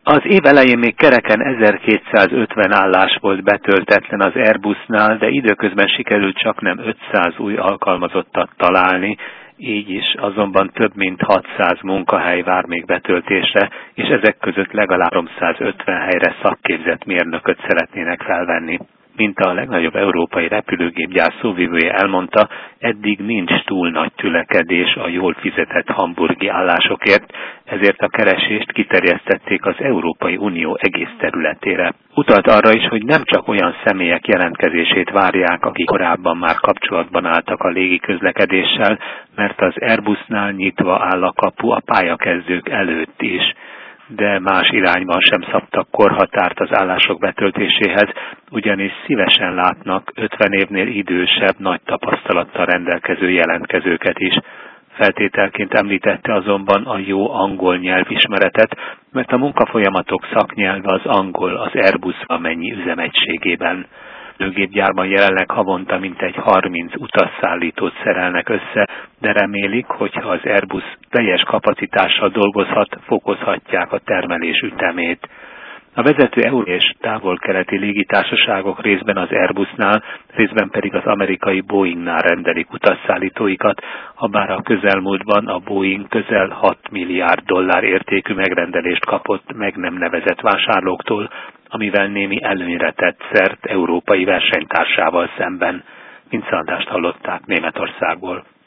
Az év elején még kereken 1250 állás volt betöltetlen az Airbusnál, de időközben sikerült csaknem 500 új alkalmazottat találni, így is azonban több mint 600 munkahely vár még betöltésre, és ezek között legalább 350 helyre szakképzett mérnököt szeretnének felvenni. Mint a legnagyobb európai repülőgépgyár szóvivője elmondta, eddig nincs túl nagy tülekedés a jól fizetett hamburgi állásokért, ezért a keresést kiterjesztették az Európai Unió egész területére. Utalt arra is, hogy nem csak olyan személyek jelentkezését várják, akik korábban már kapcsolatban álltak a légiközlekedéssel, mert az Airbusnál nyitva áll a kapu a pályakezdők előtt is, de más irányban sem szabtak korhatárt az állások betöltéséhez, ugyanis szívesen látnak 50 évnél idősebb, nagy tapasztalattal rendelkező jelentkezőket is. Feltételként említette azonban a jó angol nyelvismeretet, mert a munkafolyamatok szaknyelve az angol az Airbus amennyi üzemegységében. Repülőgépgyárban jelenleg havonta mintegy 30 utasszállítót szerelnek össze, de remélik, hogyha az Airbus teljes kapacitással dolgozhat, fokozhatják a termelés ütemét. A vezető EU és távol-keleti légitársaságok részben az Airbusnál, részben pedig az amerikai Boeingnál rendelik utasszállítóikat, habár a közelmúltban a Boeing közel 6 milliárd dollár értékű megrendelést kapott meg nem nevezett vásárlóktól, amivel némi előnyre tett szert európai versenytársával szemben, mint Szandást hallották Németországból.